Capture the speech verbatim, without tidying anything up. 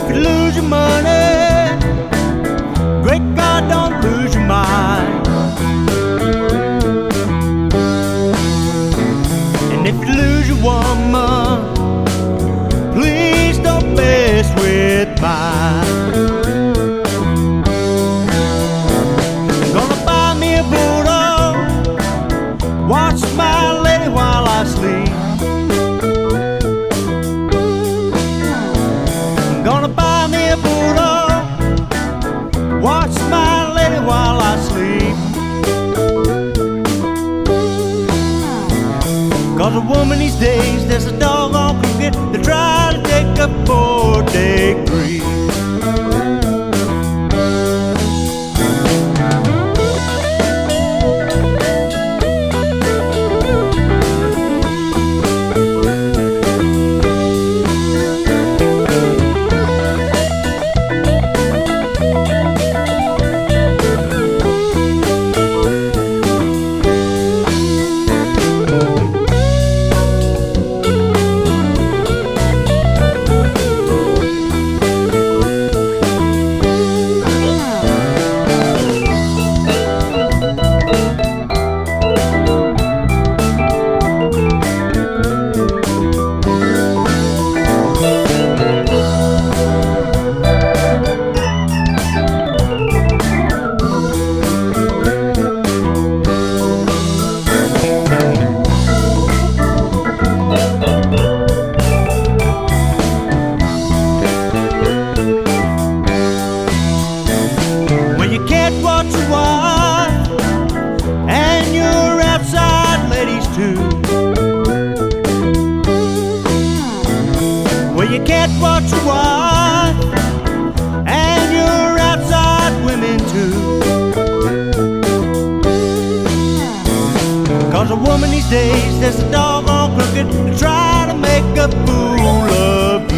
you lose your money, great God, don't lose your mind. And if you lose your woman, please don't mess with mine. Gonna buy me a bulldog, watch my lady while I sleep. Gonna buy me a bulldog, watch my lady while I sleep. Cause a woman these days, there's a doggone crooked that try to take a four-day grief. Well, you can't watch your wife, and you're outside women too. Cause a woman these days, there's a doggone crooked to try to make a fool of